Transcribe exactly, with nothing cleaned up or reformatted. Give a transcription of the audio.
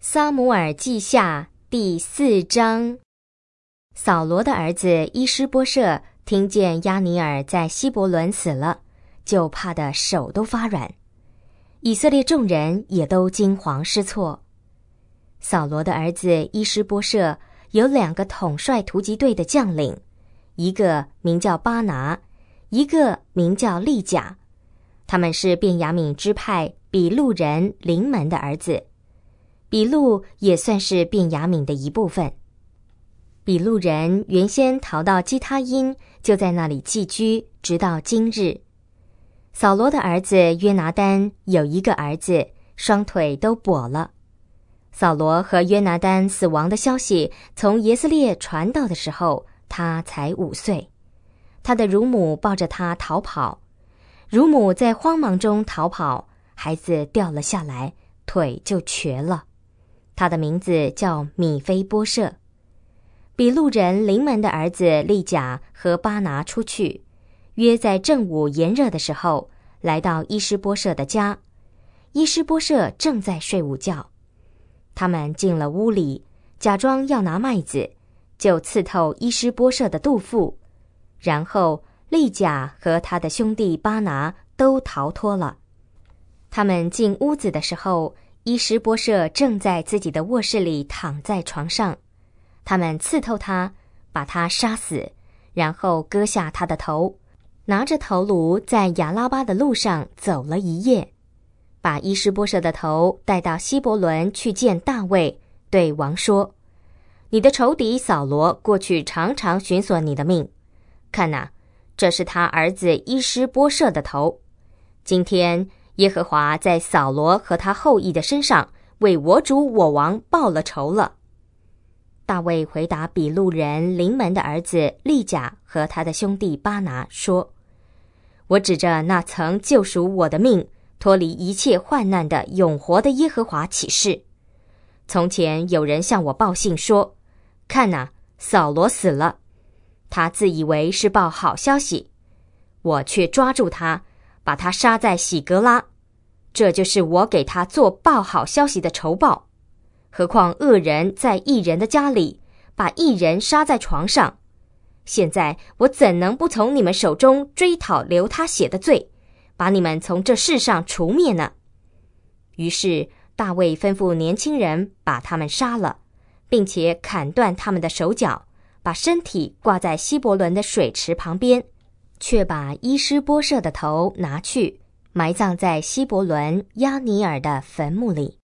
撒母耳记下第四章。扫罗的儿子伊施波设听见押尼珥在希伯伦死了，就怕得手都发软。以色列众人也都惊惶失措。扫罗的儿子伊施波设有两个统帅突击队的将领，一个名叫巴拿，一个名叫利甲，他们是便雅悯支派比路人临门的儿子。比路也算是便雅悯的一部分。比路人原先逃到基他因，就在那里寄居，直到今日。扫罗的儿子约拿单有一个儿子，双腿都跛了。扫罗和约拿单死亡的消息从耶斯列传到的时候，他才五岁。他的乳母抱着他逃跑，乳母在慌忙中逃跑，孩子掉了下来，腿就瘸了。他的名字叫米非波设。比路人临门的儿子利甲和巴拿出去，约在正午炎热的时候，来到伊施波设的家。伊施波设正在睡午觉。他们进了屋里，假装要拿麦子，就刺透伊施波设的肚腹。然后利甲和他的兄弟巴拿都逃脱了。他们进屋子的时候，伊施波设正在自己的卧室里躺在床上。他们刺透他，把他杀死，然后割下他的头，拿着头颅在亚拉巴的路上走了一夜，把伊施波设的头带到希伯伦去见大卫，对王说：你的仇敌扫罗过去常常寻索你的命，看哪，这是他儿子伊施波设的头。今天耶和华在扫罗和他后裔的身上为我主我王报了仇了。大卫回答比路人临门的儿子利甲和他的兄弟巴拿说：我指着那曾救赎我的命，脱离一切患难的永活的耶和华起誓，从前有人向我报信说，看哪，扫罗死了。他自以为是报好消息，我却抓住他，把他杀在喜格拉，这就是我给他做报好消息的仇报。何况恶人在义人的家里，把义人杀在床上。现在我怎能不从你们手中追讨流他血的罪，把你们从这世上除灭呢？于是大卫吩咐年轻人把他们杀了，并且砍断他们的手脚，把身体挂在希伯伦的水池旁边，却把伊施波设的头拿去，埋葬在希伯伦押尼珥的坟墓里。